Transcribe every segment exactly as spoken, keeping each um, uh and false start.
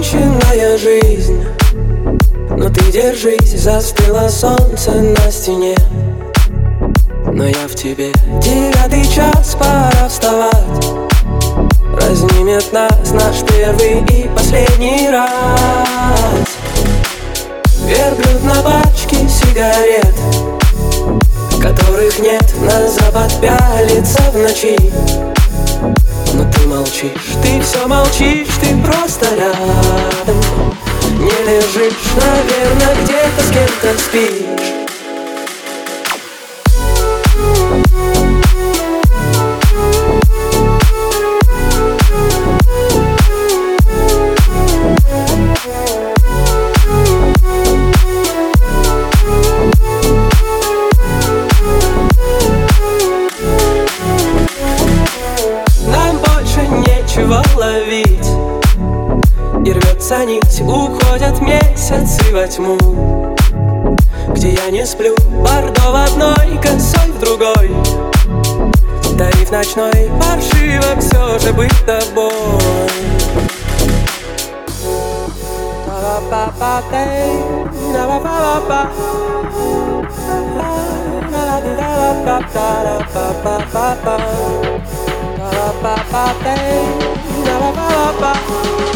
законченная жизнь, но ты держись, застыло солнце на стене. Но я в тебе. Девятый час, пора вставать. Разнимет нас наш первый и последний раз. Верблюд на пачке сигарет, которых нет, на запад пялится в ночи. Но ты молчишь, ты все молчишь, ты просто рядом. Не лежишь, наверное, где-то с кем-то спишь. Ловить, и рвется нить, уходят месяцы во тьму, где я не сплю, бордо в одной, косой в другой. Тариф ночной, паршиво все же быть тобой.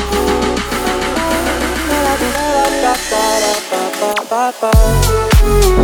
Ba ba ba ba